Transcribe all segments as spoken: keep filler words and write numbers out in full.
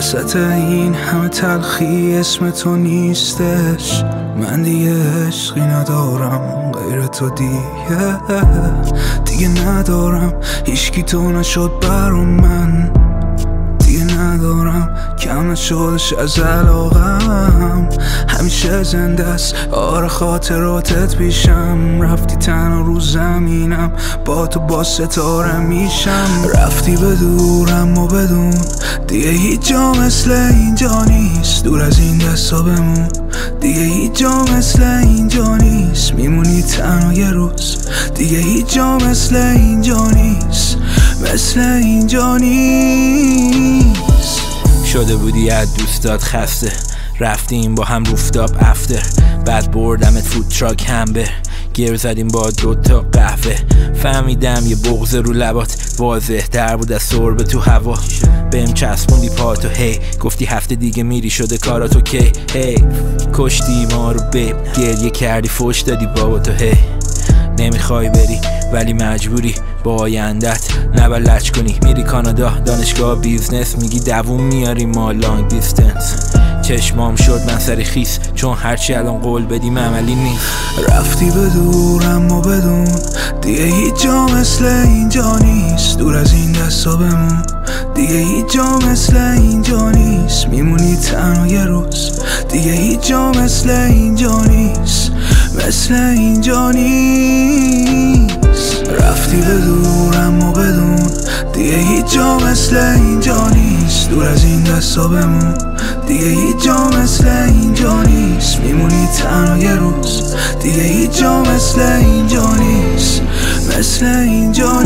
وسط این همه تلخی اسم تو نیستش. من دیگه عشقی ندارم غیر تو، دیگه دیگه ندارم هیچکی تو نشد برام، من دیگه ندارم کم نشدش از علاقم. همیشه زنده است آره خاطراتت پیشم. رفتی تنها رو زمینم، با تو با ستاره میشم. رفتی به دورم و بدون دیگه هیچ جا مثل اینجا نیست. دور از این دستا بمون دیگه هیچ جا مثل اینجا نیست. میمونی تنها یه روز دیگه هیچ جا مثل اینجا نیست، مثل اینجا نیست. شده بودی از دوستات خسته، رفتیم با هم روفتاب افتر، بعد بردمت فود تراک همبر، گیر زدیم با دوتا قهوه. فهمیدم یه بغض رو لبات واضح در بود از سرب تو هوا. بهم چسبوندی پاتو هی، گفتی هفته دیگه میری شده کاراتو کی. هی کشتی ما رو به گریه کردی فوش دادی بابا تو هی. نمیخوای بری ولی مجبوری با آیندت نبلج کنی. میری کانادا دانشگاه بیزنس، میگی دووم میاری ما لانگ دیستنس. چشمام شد من سری خیس چون هرچی الان قول بدیم عملی نیست. رفتی به دورم و بدون دیگه هیچ جا مثل اینجا نیست. دور از این دستا بمون دیگه هیچ جا مثل اینجا نیست. میمونی تنها یه روز دیگه هیچ جا مثل اینجا نیست، مثل اینجا نیست. رفتی به دورم و بدون دیگه هیچ جا مثل اینجا نیست. دور از این دستا بمون دیگه هیچ جا مثل اینجا نیست. میمونی تنها یه روز دیگه هیچ جا مثل اینجا نیست، مثل اینجا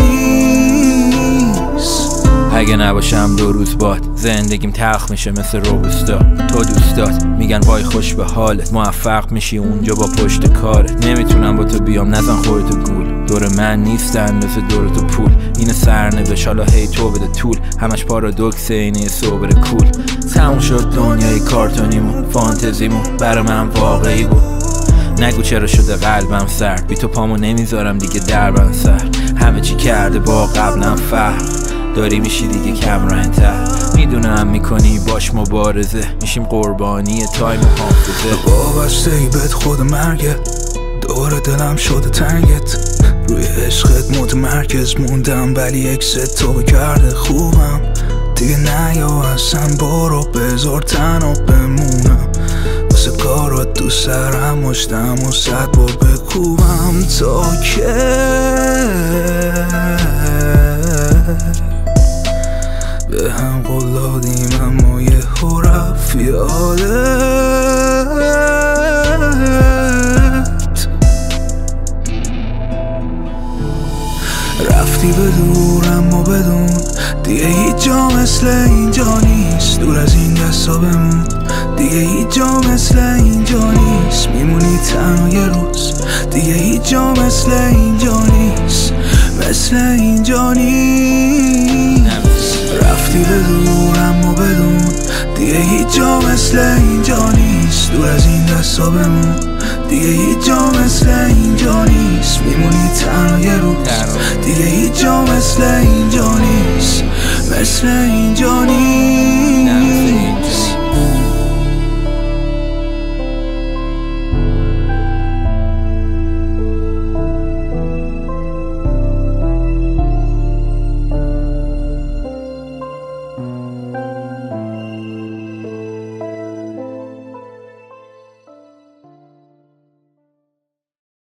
نیست. اگه نباشم دو روز باد زندگیم تلخ میشه مثل روبوستا. تو دوستات میگن وای خوش به حالت، موفق میشی اونجا با پشت کارت. نمیتونم با تو بیام نزن خودتو گول، دور من نیستن مثل دور تو پول. این سرنوشت حالا هی تو بده طول، همش پارادوکس اینه صبر کول. تموم شد دنیای کارتونیمون، فانتزیمون برا من واقعی بود. نگو چرا شده قلبم سرد، بی تو پامو نمیذارم دیگه دربم سر. همه چی کرده با قبلم فرق، داری میشی دیگه کم رنگ‌تر. میدونم میکنی باش مبارزه، میشیم قربانی تایم و حافظه. وابسته ای بهت خود مرگه، دور دلم شده تنگت. روی عشقت متمرکز موندم ولی اکست تو کرده خوبم. دیگه نیا اصلا برو بذار تنها بمونم. واسه کارات دو سرم مشتم و صد بار بکوبم تا که به هم قول دادیم اما یه هو رفت یادت. رفتی به دورم و بدون دیگه هیچ جا مثل اینجا نیست. دور از این دستا بمون دیگه هیچ جا مثل اینجا نیست. میمونی تنها یه روز دیگه هیچ جا مثل اینجا نیست، مثل اینجا نیست. رفتی به دورم و بدون دیگه هیچ جا مثل اینجا نیست. دور از این دستا بمون دیگه هیچ جا مثل اینجا نیست. میمونی تنها یه روز دیگه هیچ جا مثل اینجا نیست، مثل اینجا نیست.